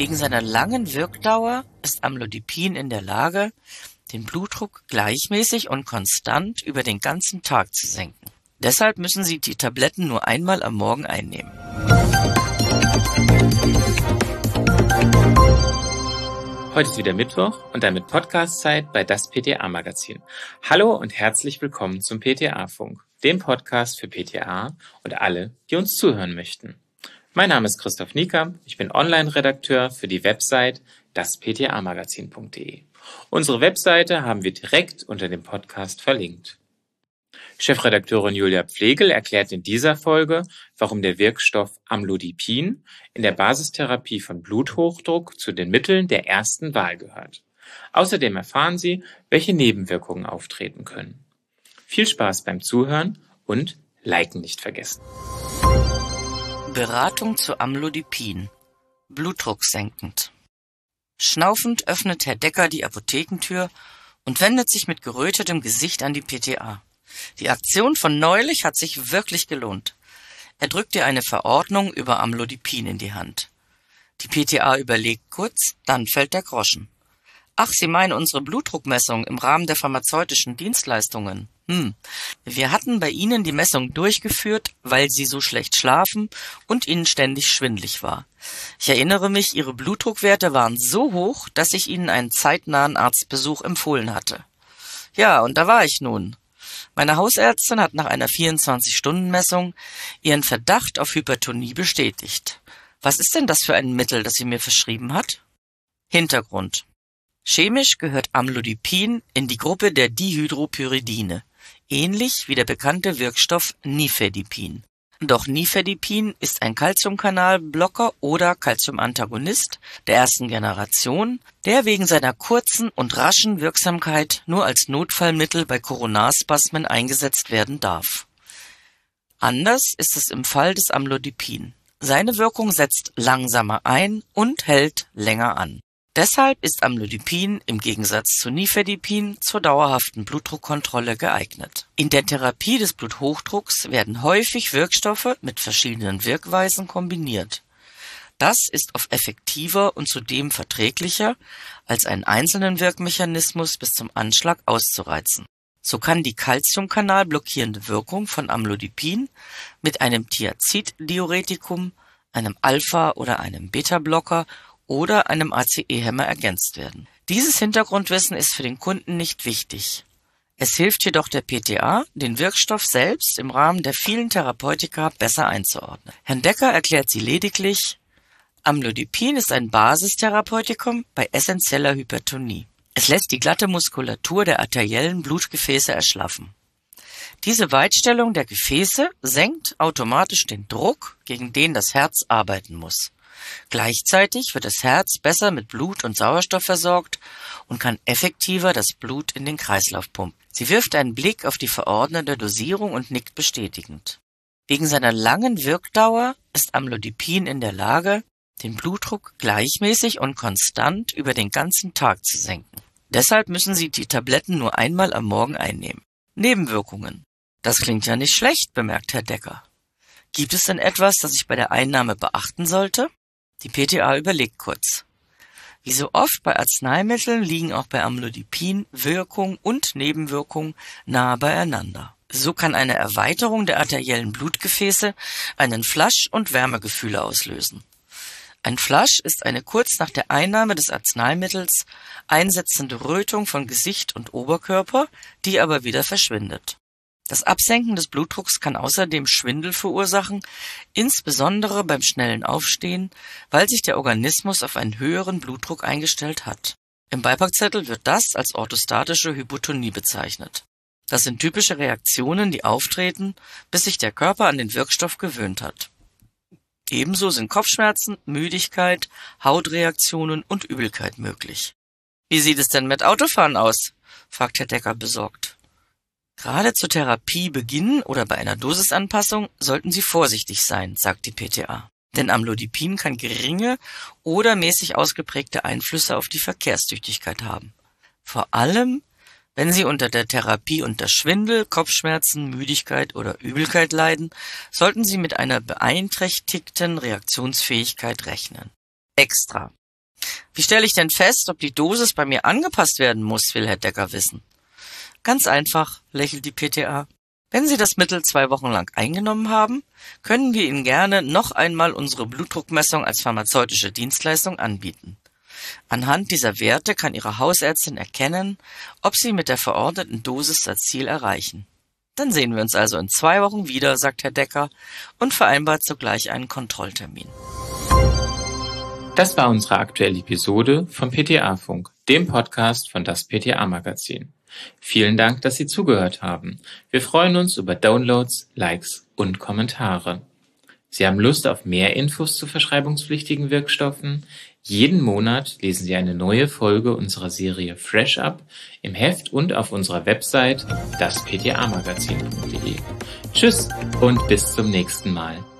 Wegen seiner langen Wirkdauer ist Amlodipin in der Lage, den Blutdruck gleichmäßig und konstant über den ganzen Tag zu senken. Deshalb müssen Sie die Tabletten nur einmal am Morgen einnehmen. Heute ist wieder Mittwoch und damit Podcast-Zeit bei das PTA-Magazin. Hallo und herzlich willkommen zum PTA-Funk, dem Podcast für PTA und alle, die uns zuhören möchten. Mein Name ist Christoph Niekamp, ich bin Online-Redakteur für die Website dasptamagazin.de. Unsere Webseite haben wir direkt unter dem Podcast verlinkt. Chefredakteurin Julia Pflegel erklärt in dieser Folge, warum der Wirkstoff Amlodipin in der Basistherapie von Bluthochdruck zu den Mitteln der ersten Wahl gehört. Außerdem erfahren Sie, welche Nebenwirkungen auftreten können. Viel Spaß beim Zuhören und Liken nicht vergessen. Beratung zu Amlodipin. Blutdruck senkend. Schnaufend öffnet Herr Decker die Apothekentür und wendet sich mit gerötetem Gesicht an die PTA. Die Aktion von neulich hat sich wirklich gelohnt. Er drückt ihr eine Verordnung über Amlodipin in die Hand. Die PTA überlegt kurz, dann fällt der Groschen. Ach, Sie meinen unsere Blutdruckmessung im Rahmen der pharmazeutischen Dienstleistungen? Wir hatten bei Ihnen die Messung durchgeführt, weil Sie so schlecht schlafen und Ihnen ständig schwindlig war. Ich erinnere mich, Ihre Blutdruckwerte waren so hoch, dass ich Ihnen einen zeitnahen Arztbesuch empfohlen hatte. Ja, und da war ich nun. Meine Hausärztin hat nach einer 24-Stunden-Messung ihren Verdacht auf Hypertonie bestätigt. Was ist denn das für ein Mittel, das sie mir verschrieben hat? Hintergrund. Chemisch gehört Amlodipin in die Gruppe der Dihydropyridine, ähnlich wie der bekannte Wirkstoff Nifedipin. Doch Nifedipin ist ein Calciumkanalblocker oder Calciumantagonist der ersten Generation, der wegen seiner kurzen und raschen Wirksamkeit nur als Notfallmittel bei Koronarspasmen eingesetzt werden darf. Anders ist es im Fall des Amlodipin. Seine Wirkung setzt langsamer ein und hält länger an. Deshalb ist Amlodipin im Gegensatz zu Nifedipin zur dauerhaften Blutdruckkontrolle geeignet. In der Therapie des Bluthochdrucks werden häufig Wirkstoffe mit verschiedenen Wirkweisen kombiniert. Das ist oft effektiver und zudem verträglicher, als einen einzelnen Wirkmechanismus bis zum Anschlag auszureizen. So kann die Calciumkanal-blockierende Wirkung von Amlodipin mit einem Thiazid-Diuretikum, einem Alpha- oder einem Beta-Blocker oder einem ACE-Hemmer ergänzt werden. Dieses Hintergrundwissen ist für den Kunden nicht wichtig. Es hilft jedoch der PTA, den Wirkstoff selbst im Rahmen der vielen Therapeutika besser einzuordnen. Herrn Decker erklärt sie lediglich, Amlodipin ist ein Basistherapeutikum bei essentieller Hypertonie. Es lässt die glatte Muskulatur der arteriellen Blutgefäße erschlaffen. Diese Weitstellung der Gefäße senkt automatisch den Druck, gegen den das Herz arbeiten muss. Gleichzeitig wird das Herz besser mit Blut und Sauerstoff versorgt und kann effektiver das Blut in den Kreislauf pumpen. Sie wirft einen Blick auf die verordnete Dosierung und nickt bestätigend. Wegen seiner langen Wirkdauer ist Amlodipin in der Lage, den Blutdruck gleichmäßig und konstant über den ganzen Tag zu senken. Deshalb müssen Sie die Tabletten nur einmal am Morgen einnehmen. Nebenwirkungen. Das klingt ja nicht schlecht, bemerkt Herr Decker. Gibt es denn etwas, das ich bei der Einnahme beachten sollte? Die PTA überlegt kurz. Wie so oft bei Arzneimitteln liegen auch bei Amlodipin Wirkung und Nebenwirkung nahe beieinander. So kann eine Erweiterung der arteriellen Blutgefäße einen Flasch- und Wärmegefühle auslösen. Ein Flasch ist eine kurz nach der Einnahme des Arzneimittels einsetzende Rötung von Gesicht und Oberkörper, die aber wieder verschwindet. Das Absenken des Blutdrucks kann außerdem Schwindel verursachen, insbesondere beim schnellen Aufstehen, weil sich der Organismus auf einen höheren Blutdruck eingestellt hat. Im Beipackzettel wird das als orthostatische Hypotonie bezeichnet. Das sind typische Reaktionen, die auftreten, bis sich der Körper an den Wirkstoff gewöhnt hat. Ebenso sind Kopfschmerzen, Müdigkeit, Hautreaktionen und Übelkeit möglich. »Wie sieht es denn mit Autofahren aus?« fragt Herr Decker besorgt. Gerade zu Therapiebeginn oder bei einer Dosisanpassung sollten Sie vorsichtig sein, sagt die PTA. Denn Amlodipin kann geringe oder mäßig ausgeprägte Einflüsse auf die Verkehrstüchtigkeit haben. Vor allem, wenn Sie unter der Therapie unter Schwindel, Kopfschmerzen, Müdigkeit oder Übelkeit leiden, sollten Sie mit einer beeinträchtigten Reaktionsfähigkeit rechnen. Extra. Wie stelle ich denn fest, ob die Dosis bei mir angepasst werden muss, will Herr Decker wissen. Ganz einfach, lächelt die PTA. Wenn Sie das Mittel 2 Wochen lang eingenommen haben, können wir Ihnen gerne noch einmal unsere Blutdruckmessung als pharmazeutische Dienstleistung anbieten. Anhand dieser Werte kann Ihre Hausärztin erkennen, ob Sie mit der verordneten Dosis das Ziel erreichen. Dann sehen wir uns also in 2 Wochen wieder, sagt Herr Decker und vereinbart sogleich einen Kontrolltermin. Das war unsere aktuelle Episode vom PTA-Funk, dem Podcast von das PTA-Magazin. Vielen Dank, dass Sie zugehört haben. Wir freuen uns über Downloads, Likes und Kommentare. Sie haben Lust auf mehr Infos zu verschreibungspflichtigen Wirkstoffen? Jeden Monat lesen Sie eine neue Folge unserer Serie Fresh Up im Heft und auf unserer Website dasptamagazin.de. Tschüss und bis zum nächsten Mal.